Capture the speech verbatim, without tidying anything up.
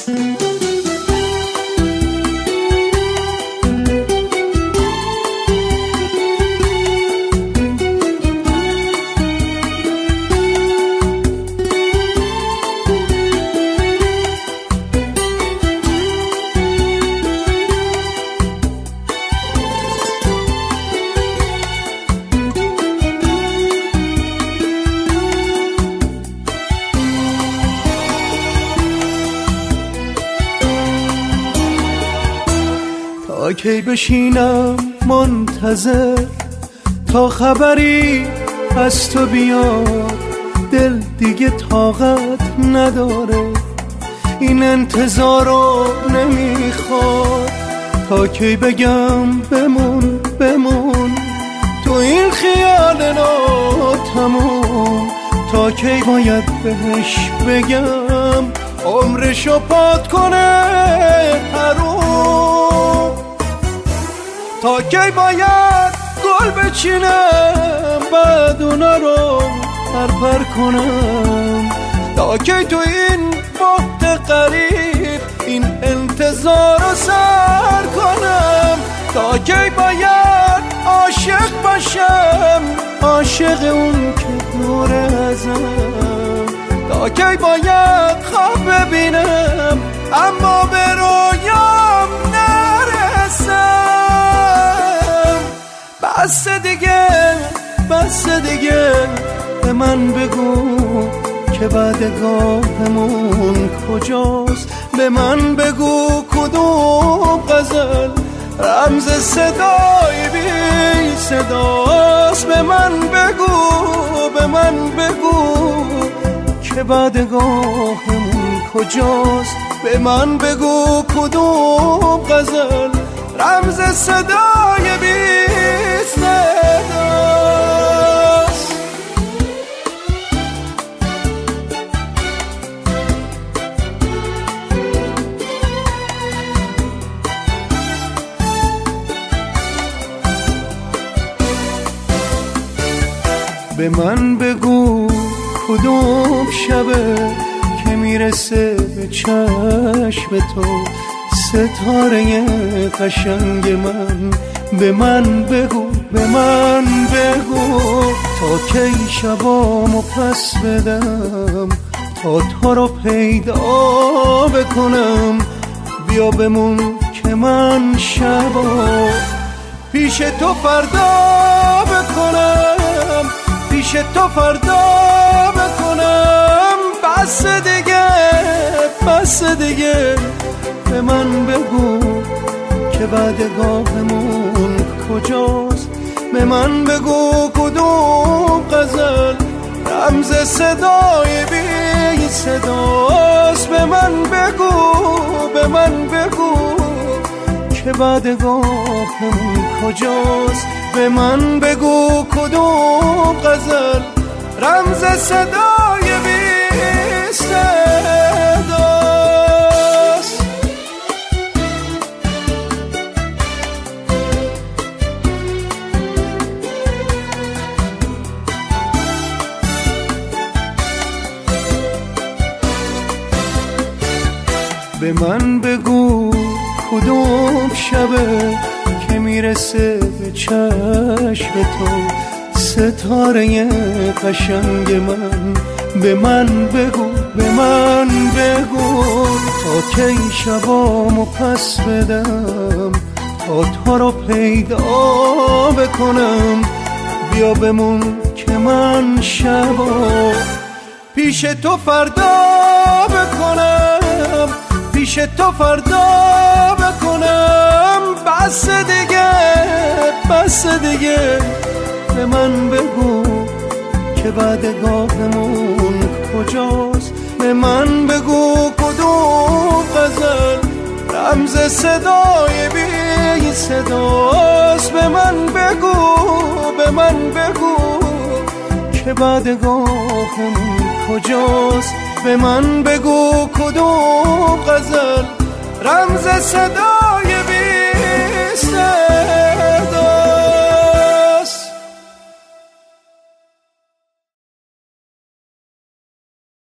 تا کی بشینم منتظر تا خبری از تو بیاد؟ دل دیگه طاقت نداره این انتظارو نمیخواد. تا کی بگم بمون بمون تو این خیال ناتموم؟ تا کی باید بهش بگم عمرشو پات کنه حروم؟ تا کی باید گل بچینم بعد اونا رو پرپر کنم؟ تا کی تو این وقت قریب این انتظار رو سر کنم؟ تا کی باید عاشق باشم عاشق اون که دور ازم؟ تا کی باید خواب ببینم اما به رویام نرسم؟ بس دیگه بس دیگه به من بگو که بعدگاهمون کجاست؟ به من بگو کدوم غزل رمز صدای بی صداست؟ به من بگو به من بگو که بعدگاهمون کجاست؟ به من بگو کدوم غزل رمز صدای بی صداست؟ به من بگو کدوم شبه که میرسه به چشم تو ستاره قشنگ من؟ به من بگو به من بگو تا کی شبامو پس بدم تا تو رو پیدا بکنم؟ بیا بمون که من شبا پیش تو فردا بکنم، پیش تو فردا بکنم. بس دیگه بس دیگه به من بگو که بعدگاهمون کجاست؟ به من بگو کدوم غزل رمز صدای بی صداست؟ به من بگو به من بگو که بعدگاهمون کجاست؟ به من بگو کدوم غزل رمز صدای بی صداست؟ به من بگو کدوم شبه که میرسه به چشم تو ستاره قشنگ من؟ به من بگو به من بگو تا کی شبامو پس بدم تا تو رو پیدا بکنم؟ بیا بمون که من شبا پیش تو فردا بکنم، پیش تو فردا بکنم. بس دیگه بس دیگه به من بگو که بعدگاهمون کجاست؟ به من بگو کدوم غزل رمز صدای بی صداست؟ به من بگو به من بگو که بعدگاهمون کجاست؟ به من بگو کدوم غزل رمز صدای بی صداست؟